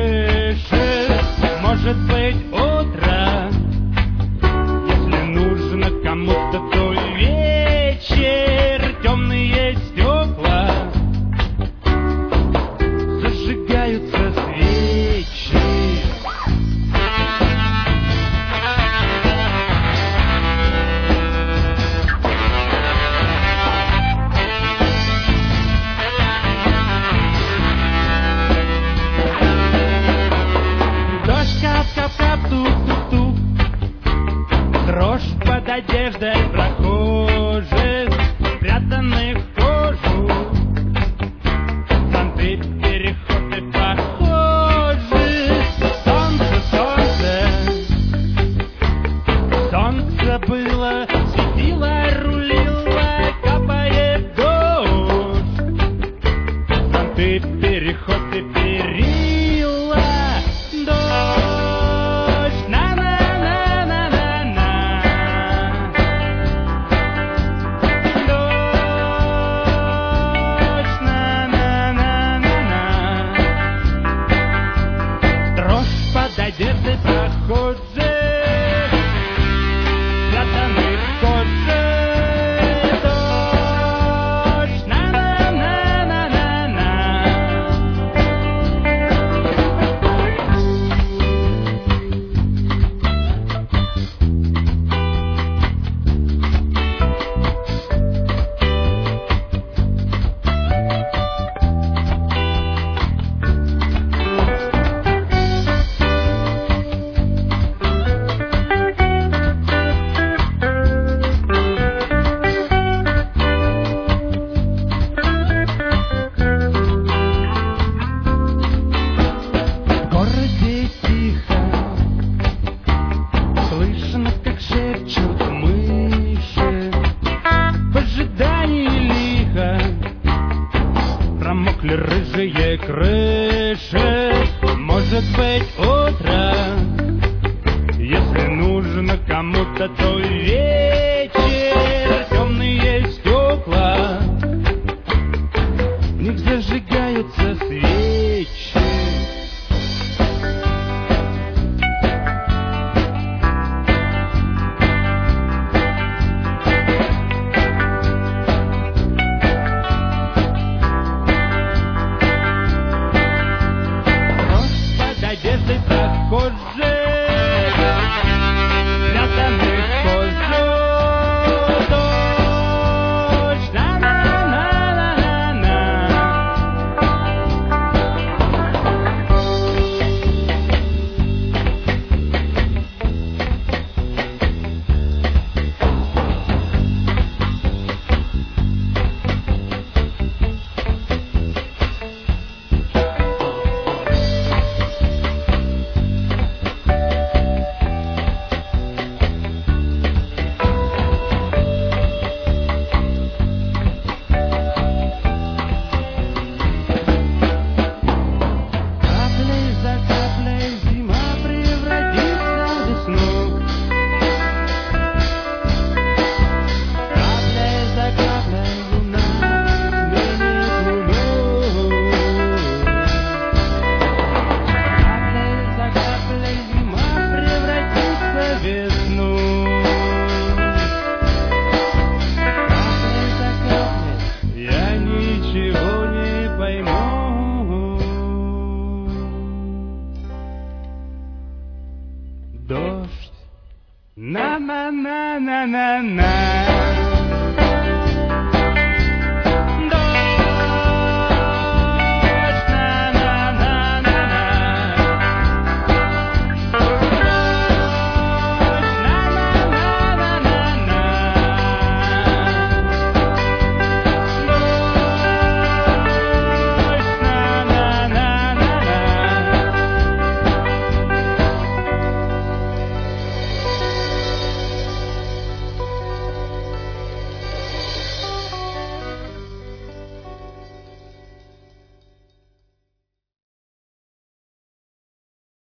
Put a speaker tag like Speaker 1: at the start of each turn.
Speaker 1: крыше. Может быть утро, если нужно кому-то, то вечер. Темные стекла, зажигаются свечи. Дождь кап-кап-кап, тук-тук-тук, дрожь под одеждой прохожих, спрятанных в кожу. Зонты, переходы похожи. Солнце, солнце, солнце было, светило, рулило, капает дождь. Зонты, переходы, перила. Дождь, на-на-на-на-на-на. Дождь, на-на-на-на-на. Дрожь под одеждой прохожих, спрятанных в коже. Дождь, на-на-на-на-на-на. В городе тихо, слышно, как шепчут мыши. В ожидании лихо промокли рыжие крыши. Может быть утро, если нужно кому-то, то вечер. Темные стекла, в них зажигаются свечи. Дрожь под одеждой прохожих, спрятанных в кожу. Дождь, на-на-на-на-на-на. Каплей за каплей зима превратится в весну. Каплей за каплей луна сменит луну. Каплей за каплей зима превратится в весну. Каплей за каплей я ничего не пойму. Дождь, на-на-на-на-на-на.